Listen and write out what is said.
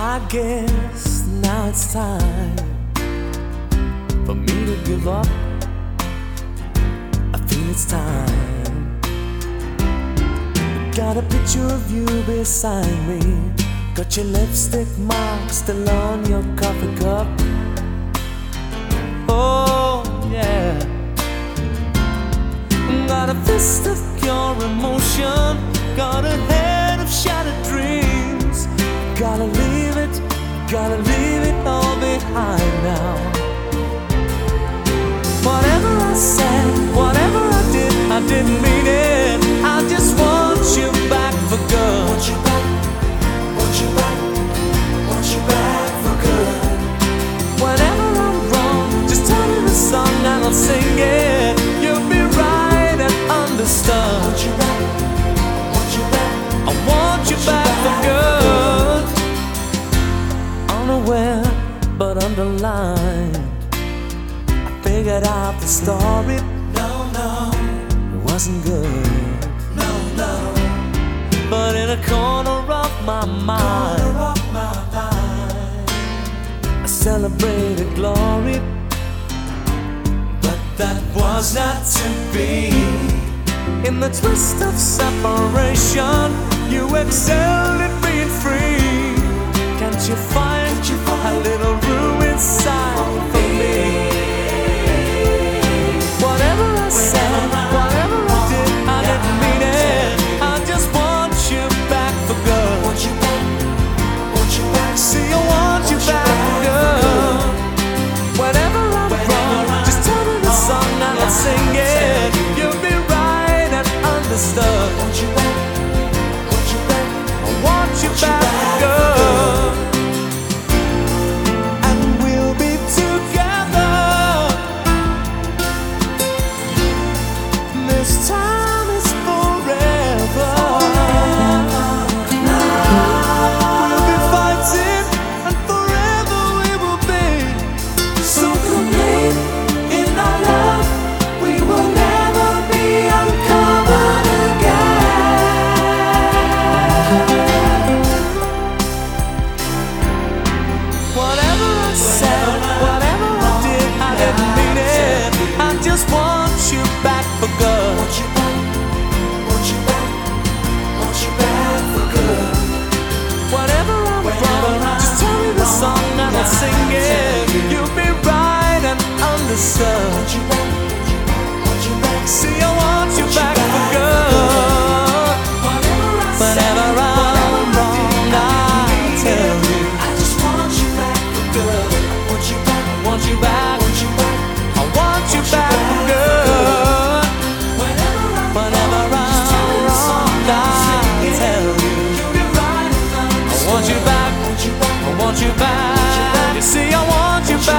I guess now it's time for me to give up. I feel it's time. Got a picture of you beside me. Got your lipstick mark still on your coffee cup. Oh yeah. Got a fist of pure emotion. Got a head of shattered dreams. Gotta leave it all behind now. Whatever I said, whatever I didn't mean it. I just want you back for good. Want you back, want you back, want you back for good. Whenever I'm wrong, just tell me the song and I'll sing it. You'll be right and understood. Want you back, want you back, I want you back for good. Unaware but underlined, I figured out the story. No, it wasn't good. No, but in a corner of my mind, I celebrated glory. But that was not to be. In the twist of separation, you excelled at being free. Can't you find a little room inside for me? Whatever I said, whatever I did, I didn't mean it. I just want you back for good. Want you back, want you back. See, I want you back for good. Whenever I'm wrong, just tell me the song and I'll sing it. You'll be right and understood. Want you back, want you back. I want you back for good. And we'll be together. This time is forever. We'll be fighting and forever we will be. So complete in our love, we will never be uncovered again. Whatever I said, whatever I did, I didn't mean it. I just want you back for good. Want you back, want you back, want you back for good. Whatever I'm wrong, just tell me the song and I'll sing it. You'll be right and understood. Want you back, want you back. See, I want you back for good. Whenever I'm wrong, I'll tell you. I just want you back for good. Want you back, want you back, want you back. I want you back for good. Whenever I'm wrong, I'll tell you. I want you back, I want you back. You see, I want you back.